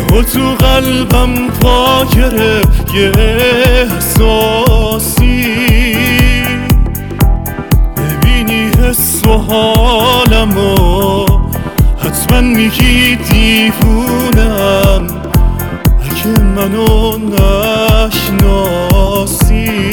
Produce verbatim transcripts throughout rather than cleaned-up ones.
تو تو قلبم پا گرفت یه احساسی، ببینی حس و حالمو حتما میگی دیوونم اگه منو نشناسی.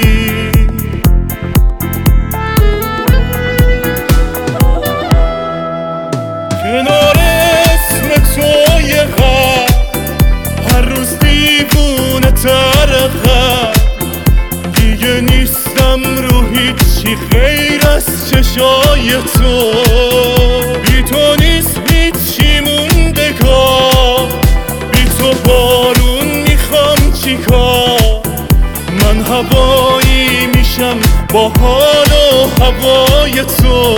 کنار اسم توی غم هر روز دیوونه تر غم، دیگه نیستم رو هیچی غیر از چشای تو. بی تو نیست هیچی موندگار، بی تو بارون میخوام چیکار. من هوایی میشم با حال و هوای تو.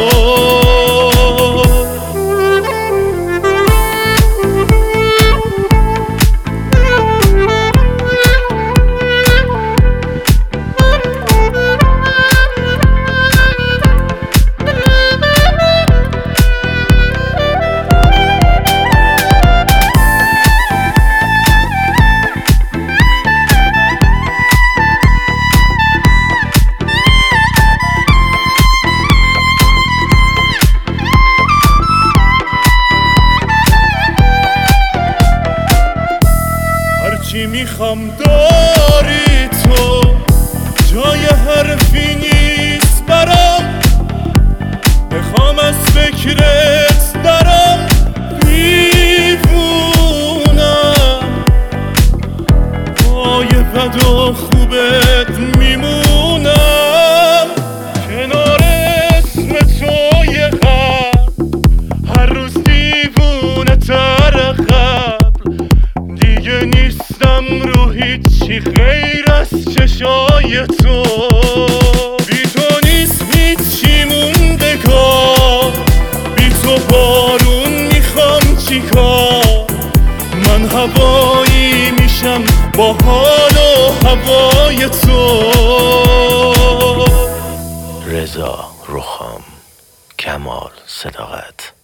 چی میخوام داری تو، جای حرفی نیست برام. بخوام از فکرت درم دیوونم، پای بد و خوبت میمونم. کنار اسم توی غم هر روز دیوونه تر قبل، دیگه نیستم رو هیچی غیر از چشای تو. بی تو نیست هیچی موندگار، بی تو بارون میخوام چیکار. من هوایی میشم با حال و هوای تو. رضا رخام، کمال صداقت.